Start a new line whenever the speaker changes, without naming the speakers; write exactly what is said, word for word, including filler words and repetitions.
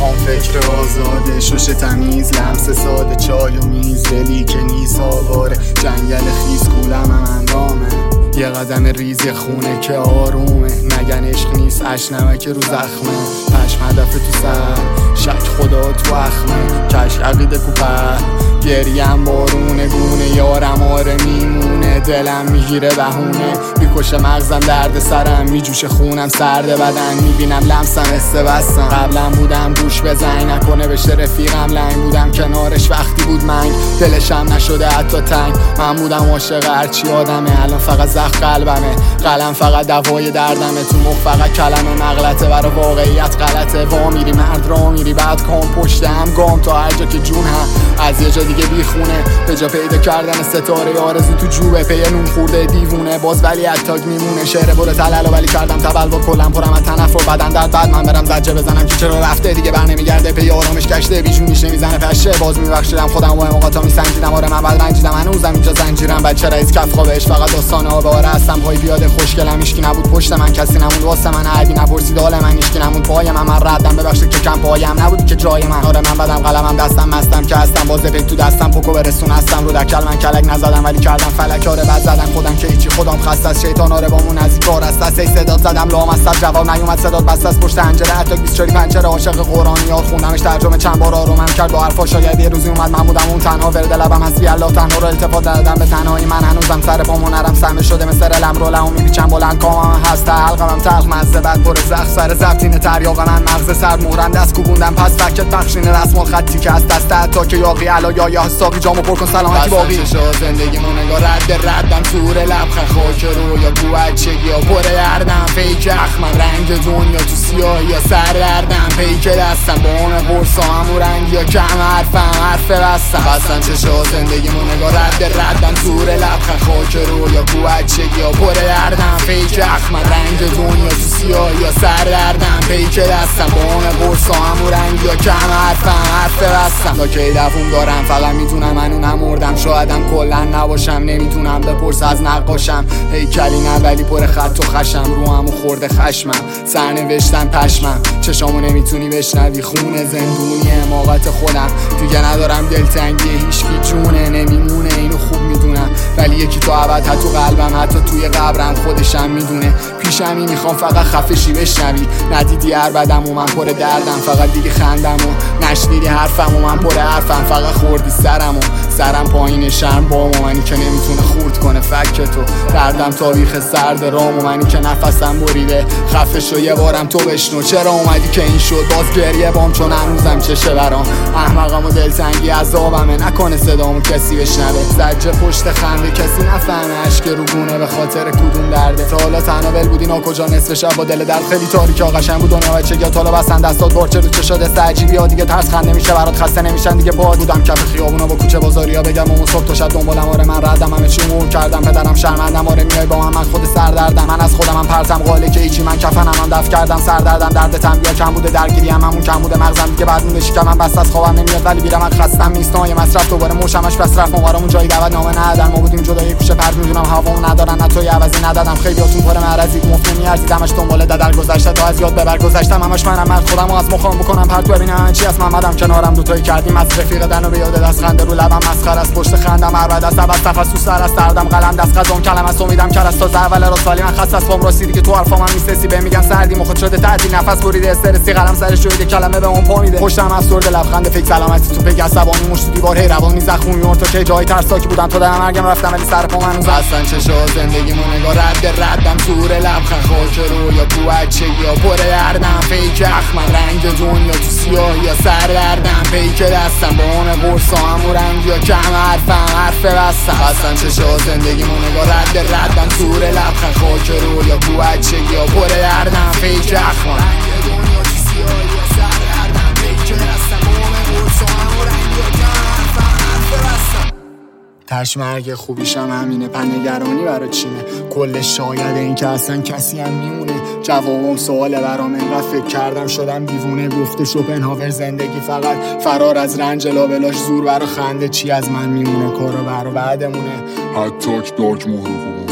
میخوام فکر آزاده، شش تمیز، لمس ساده، چای و میز، دلی که نیست آواره، جنگل خیز کولم هم اندامه، یه قدم ریزی خونه که آرومه، نگن عشق نیست اشنمک رو زخمه، پشم هدف تو سر، شک خدا تو اخمه، کشک عقیده کوپر، گریم بارونه گونه، یارم آره میمونه، دلم میگیره بهونه، میکشه مغزم درد سرم، میجوشه خونم سرد بدن، میبینم لمسم استه بستم، قبلا بودم گوش بزنگ نکنه بشه رفیقم لنگ، بودم کنارش وقتی بود منگ، دلشم نشده حتی تنگ، من بودم عاشق هرچی آدمه، الان فقط زخم قلبمه، قلم فقط دوای دردمه، تو مخ فقط کلمه مغلطه، برا واقعیت غلطه، وا میری مرد را میری بعد کام پشت هم گام تا هر جا که جون هم، از یه جا دیگه بیخونه، به جا پیدا کردن ستاره آرزو تو جوبه، پی نون خورده دیوونه، باز ولی اتاک میمونه، شعر برو تلالو ولی کردم تبلور، کلم پرم از تنفر بدن درد، بعد من برم زجه بزنم که چرا رفته دیگه بر نمیگرده، پی آرامش گشته بیجونیش نمیزنه پشه، باز میبخشیدم خودم و موقعاتا میسنجیدم، آره من بعد رنجیدم هنوزم اینجا زنجیرم، بچه رئیس کف خوابش فقط داستان آب آره هستم پای پیاده، خوشگلم هیچکی نبود پشت من، کسی نموند واسه من، عادی نپرسید حال من، هیچکی نموند پای من، من ردم ببخشید که کم پایم نبود که جای من، آره من بدم قلمم دستم مستم که هستم، باز پک تو دستم پوکو برسون هستم، رو دکل من کلک نزدم ولی کردم فلک، آره بعد زدم خودم که هیچی، خودم خسته از شیطان، آره بامون نزدیک کار است، سی صداد زدم لام است جواب نیومد، صداد بس از پشت پنجره، حتی بیست چاری پنجره، عاشق قرآنی ها خوندمش ترجمه چند بار آرومم کرد با حرفا، شاید یه روزی اومد من بودم اون تنها، ورد لبم از بی الله تنها رو التفات دادم به تنهایی، من هنوزم سر پامو نرم سمه شده مثل رلم رولم میپیچم بلند کامم هست حلقمم تلخ مزه بعد پر زخ، سر زبطین تریاق من مغز سر مهرم دست کوبوندم پس فکت بخشین رسم الخطی که از دست حتی که یاقی علا یا یا حسابی جامو پر کن سلامتی باقی، زندگیمو نگاه رد ردم تور لبخند خاک رو یا تو بچگی یا پر گردم، فیک اخمم رنگ دنیا تو سیاهی یا سر دردم، پیک دستم با اون قرصا همون رنگ یا کم حرفم حرف بستم، بستم چشا زندگیمو نگاه رد ردم تور لبخند خاک رو یا تو بچگی یا پر گردم، فیک اخمم رنگ دنیا تو سیاهی یا سر دردم، پیک دستم با اون قرصا همون رنگ یا کم حرفم حرف بستم، تا کی دووم دارم فقط میدونم منو نمردم، شایدم کلا نباشم نمیتونم بپرس از نقاشم، هیکلی نه ولی پر خط و خشم، روحمو خورده خشمم، سرنوشتم پشمم، چشامو نمیتونی بشنوی خونه زندونی حماقت خودم، دیگه ندارم دلتنگی هیچکی جونه نمیمونه اینو خوب میدونم، ولی یکی تو ابد حتی قلبم حتی توی قبرم خودشم میدونه، پیشمی میخوام فقط خفشی بشنوی، ندیدی هر بدم و من پر دردم، فقط دیدی خندم و نشنیدی حرفم و من پر حرفم، فقط خوردی سرم و سرم پایین شرم بام و منی که نمیتونه خورد کنه فک تو، دردم تاریخ سرد رام و منی که نفسم بریده، خفه شو یه بارم تو بشنو، چرا اومدی که این شد باز گریه بام چون هنوزم چشه برام، احمقم و دلتنگی عذابمه نکنه صدامو کسی بشنوه، زجه پشت خنده کسی نفهمه، اشک رو گونه به خاطر کدوم درده، تا حالا تنها ول بودی ناکجا نصف شب با دل درد خیلی تاریک قشنگ بود دنیا بچگی تا حالا بسن دستات بارچه رو چه شده استعجیبی ها دیگه ترس خنده میشه برات خسته نمیشن دیگه، باد بودم کف خیابونا با کوچه بازاریا بگم و صبح تا شب دنبالم، آره من ردم همه چی مون کردم پدرم شرمندم، آره میای با من من خود سردردم، من از خودم هم پرتم قاله که هیچی، من کفنم هم دفع کردم سردردم، درد تنبیه کم بوده درگیری هم همون کم بوده، مغزم دیگه بعد مونده شکمم بس از خوابم نمیاد ولی بیرم من خستم نیستم، یه مصرف دوباره موشمش بس رفت مبارمون جای دعوت نامه ندادن، ما بودیم جدا یه کوچه پرد میدونم هوامون ندارن نه توی عوضی ندادم، خیلیاتون پر معرضی مفت نمیارزیدمش دنبال ددر گذشته تا از یاد ببر گذشتم، همش منم مرد خودمو از مخام بکنم پرت ببینم چی از محمدم کنارم دوتایی کردیم از رفیق دنو به یاد دست خنده رو لبم مسخره از پشت خندم هر بعد از اول نفس تو سر از دردم قلم دست قضام کلم از امیدم کر از تازه اول راسالی من خسته از پام راسیدی که تو حرفام هم میسسی به میگن سردی مخت شده تعطیل نفس بریده استرسی قلم سرش شویده کلمه به اون پا میده، پشتم افسرده لبخند فکر سلامتی تو پک عصبانی مشت دیوار هی روانی زخمی میورد تا که جای ترساکی بودم تا در مرگم رفتم ولی سر پام هنوز اصلا چشا زندگیمو نگاه رد ردم تور لبخند خاک رو یا تو بچگی یا پر دردم، فیک اخمم رنگ دنیا تو سیاهی یا سر دردم، پیک دستم با اون قرصا همون رنگ یا کم حرفم حرف بستم، اصلا چشا زندگیمو نگاه رد ردم تور لبخند خاک رو یا تو بچگی یا پر دردم، فیک اخمم رنگ دنیا تو سیاهی یا سر دردم، پیک دستم با اون قرصا همون رنگ یا کم حرفم حرف بستم، تشمرگ خوبیشم همینه پنگرانی برا چینه، کل شاید این که اصلا کسی هم میمونه، جوابم سواله برام انقدر فکر کردم شدم دیوونه، گفته شوپنهاور زندگی فقط فرار از رنج لابلاش زور برا خنده، چی از من میمونه کارو برا بعدمونه،
حتی که داک مهر